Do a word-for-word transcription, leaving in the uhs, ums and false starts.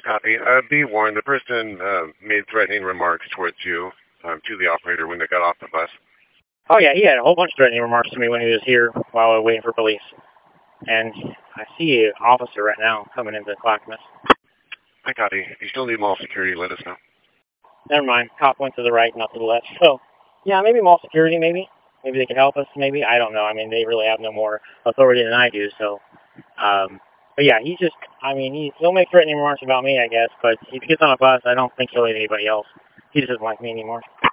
Copy. Uh, be warned, the person uh, made threatening remarks towards you, um, to the operator when they got off the bus. Oh, yeah, he had a whole bunch of threatening remarks to me when he was here while I was waiting for police. And I see an officer right now coming into Clackamas. I copy. If you still need mall security, let us know. Never mind. Cop went to the right, not to the left. So, yeah, maybe mall security, maybe. Maybe they could help us, maybe. I don't know. I mean, they really have no more authority than I do, so. Um, but, yeah, he's just, I mean, he, he'll make threatening remarks about me, I guess. But if he gets on a bus, I don't think he'll hit anybody else. He just doesn't like me anymore.